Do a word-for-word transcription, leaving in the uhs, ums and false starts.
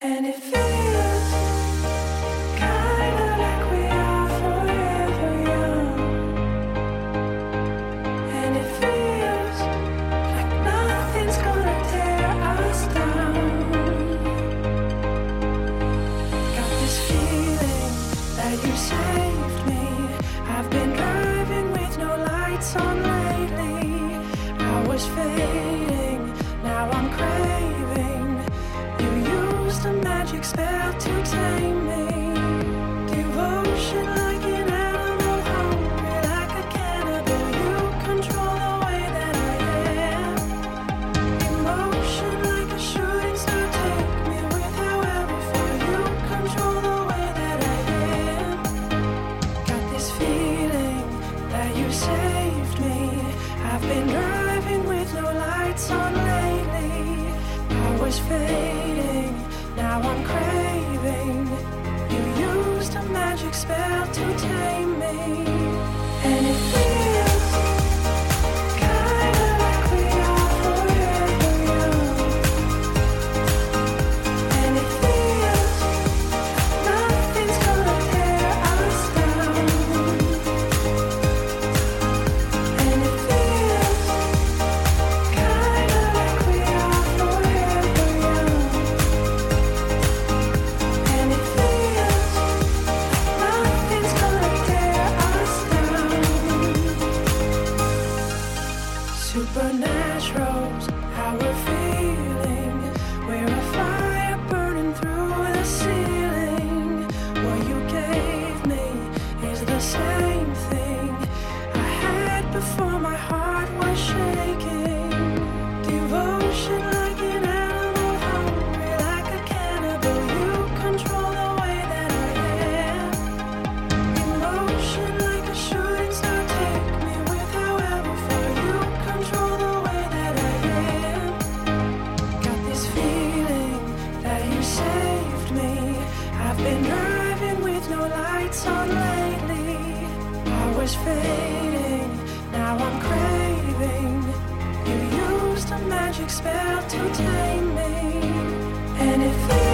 And it feels kinda like we are forever young. And it feels like nothing's gonna tear us down. Got this feeling that you saved me. I've been driving with no lights on lately. I was fading, now I'm craving. You used a magic spell to tame me. Devotion like an animal, hungry like a cannibal. You control the way that I am. Emotion like a shooting star, take me with however far. You control the way that I am. Got this feeling that you saved me. I've been driving with no lights on lately. I was fading, now I'm craving. You used a magic spell to tame me. And it feels kinda like we are forever young. And it feels nothing's gonna tear us down. And it feels kinda like we are forever young. And it feels nothing's gonna tear us down. Supernatural's how we're feeling. We're a fire burning through the ceiling. What you gave me is the same thing I had before my heart was shaking. Devotion like an animal, hungry like a cannibal. You control the way that I am. Emotion like a shooting star, take me with however far. You control the way that I am. Got this feeling that you saved me. I've been driving with no lights on lately. I was fading, now I'm craving. You used a magic spell to tame me. And it feels